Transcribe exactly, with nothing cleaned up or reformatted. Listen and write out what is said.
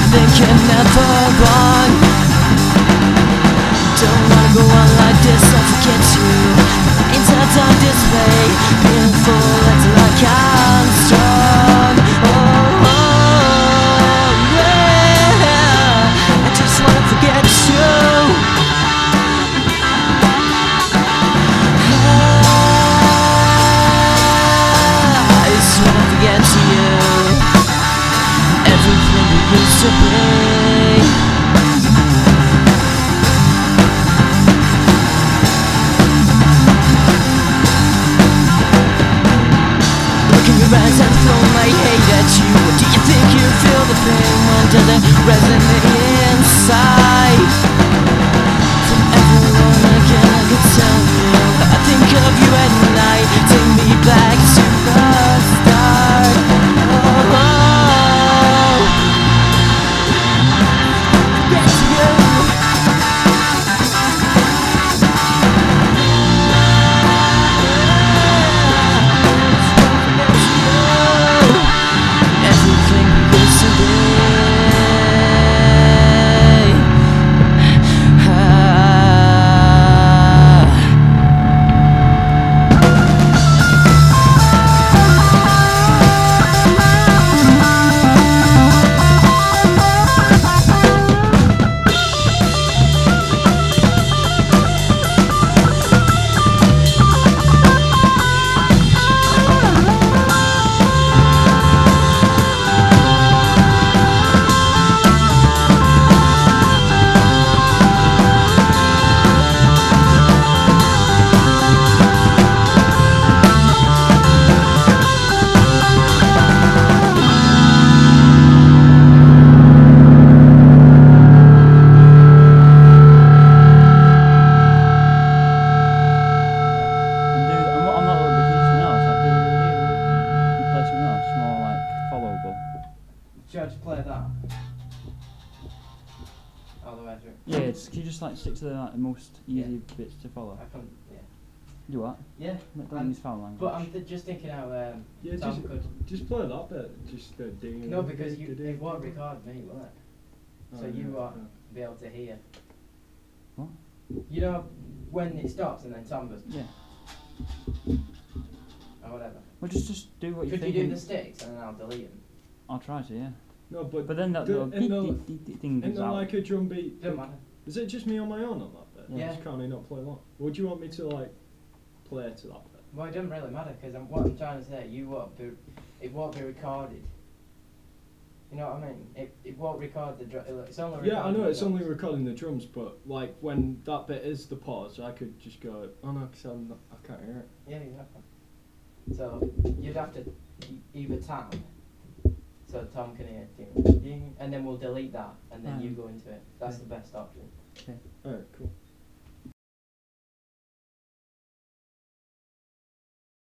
thinking never wrong. Don't wanna go on like this, I'll forget you. My insides on display, painful, it's like I'm strong. Oh, oh, yeah, I just wanna forget you. I just wanna forget you. Everything we used to be. Eyes and throw my hate at you. Do you think you feel the pain? When does it resonate inside? From everyone again I could tell you I think of you at night. Take me back to the start. Oh, oh. Get you. Should I just play that? All the way through? Yeah, just, can you just like stick to the, like, the most easy Yeah. bits to follow? I can't, yeah. Do what? Yeah. Don't I'm- use foul language. But I'm th just thinking how um, Yeah, Tom just, could... just play that bit. Just the ding. No, because you, it won't record me, will it? So Oh, you yeah, won't yeah. be able to hear. What? You know when it stops and then Tom goes, Yeah. or whatever. Well, just just do what you Could think. you do the sticks and then I'll delete them? I'll try to, yeah. No, but But then that do- little in the- dee- dee- dee- thing isn't comes there out. like a drum beat? Don't matter. Is it just me on my own on that bit? Yeah. Just can't I not play along? Would you want me to like play to that bit? Well, it doesn't really matter because I'm, what I'm trying to say, you won't be, it won't be recorded. You know what I mean? It it won't record the drum. It's only Yeah, I recording know the it's drums. only recording the drums, but like when that bit is the pause, I could just go, oh no, because I'm not, I can't hear it. Yeah, exactly. So you'd have to e- either Tom, so Tom can hear ding, ding, and then we'll delete that, and then Um, you go into it. That's okay. the best option. Okay. Alright, cool.